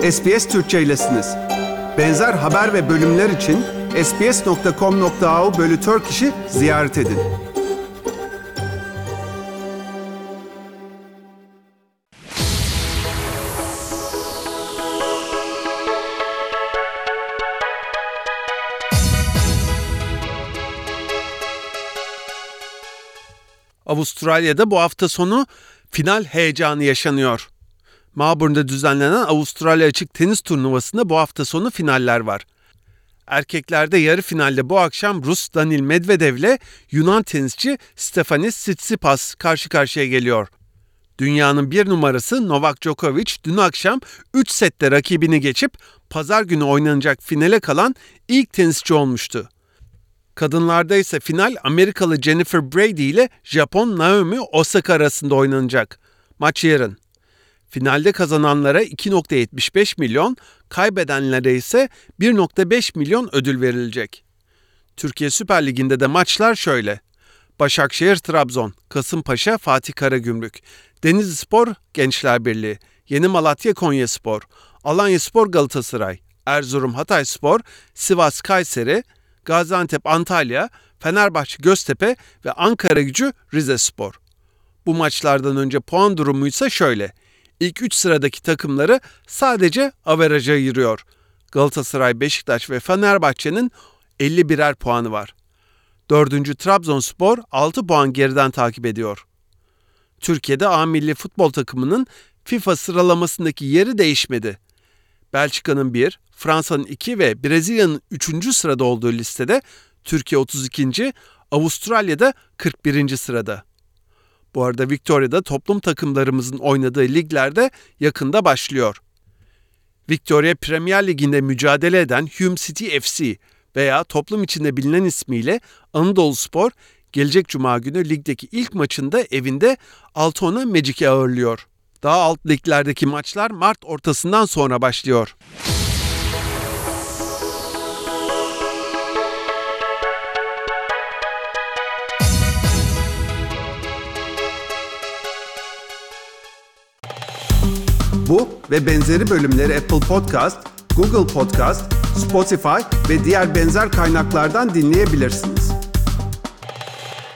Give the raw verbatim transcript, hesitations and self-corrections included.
S B S Türkçe'ylesiniz. Benzer haber ve bölümler için sbs nokta com nokta a u bölü Turkish'i ziyaret edin. Avustralya'da bu hafta sonu final heyecanı yaşanıyor. Melbourne'de düzenlenen Avustralya Açık Tenis Turnuvası'nda bu hafta sonu finaller var. Erkeklerde yarı finalde bu akşam Rus Danil Medvedev ile Yunan tenisçi Stefanis Tsitsipas karşı karşıya geliyor. Dünyanın bir numarası Novak Djokovic dün akşam üç sette rakibini geçip pazar günü oynanacak finale kalan ilk tenisçi olmuştu. Kadınlarda ise final Amerikalı Jennifer Brady ile Japon Naomi Osaka arasında oynanacak. Maç yarın. Finalde kazananlara iki virgül yetmiş beş milyon, kaybedenlere ise bir virgül beş milyon ödül verilecek. Türkiye Süper Ligi'nde de maçlar şöyle. Başakşehir-Trabzon, Kasımpaşa Fatih Karagümrük, Denizlispor Gençler Birliği, Yeni Malatya Konyaspor, Alanyaspor Galatasaray, Erzurum Hatayspor, Sivas Kayseri, Gaziantep Antalya, Fenerbahçe Göztepe ve Ankaragücü Rizespor. Bu maçlardan önce puan durumu ise şöyle. İlk üç sıradaki takımları sadece averaja ayırıyor. Galatasaray, Beşiktaş ve Fenerbahçe'nin elli birer puanı var. Dördüncü Trabzonspor altı puan geriden takip ediyor. Türkiye'de A milli futbol takımının FIFA sıralamasındaki yeri değişmedi. Belçika'nın bir, Fransa'nın iki ve Brezilya'nın üçüncü sırada olduğu listede Türkiye otuz ikinci, Avustralya'da kırk birinci sırada. Bu arada Victoria'da toplum takımlarımızın oynadığı liglerde yakında başlıyor. Victoria Premier Ligi'nde mücadele eden Hume City F C veya toplum içinde bilinen ismiyle Anadoluspor gelecek Cuma günü ligdeki ilk maçında evinde Altona Magic'i ağırlıyor. Daha alt liglerdeki maçlar Mart ortasından sonra başlıyor. Bu ve benzeri bölümleri Apple Podcast, Google Podcast, Spotify ve diğer benzer kaynaklardan dinleyebilirsiniz.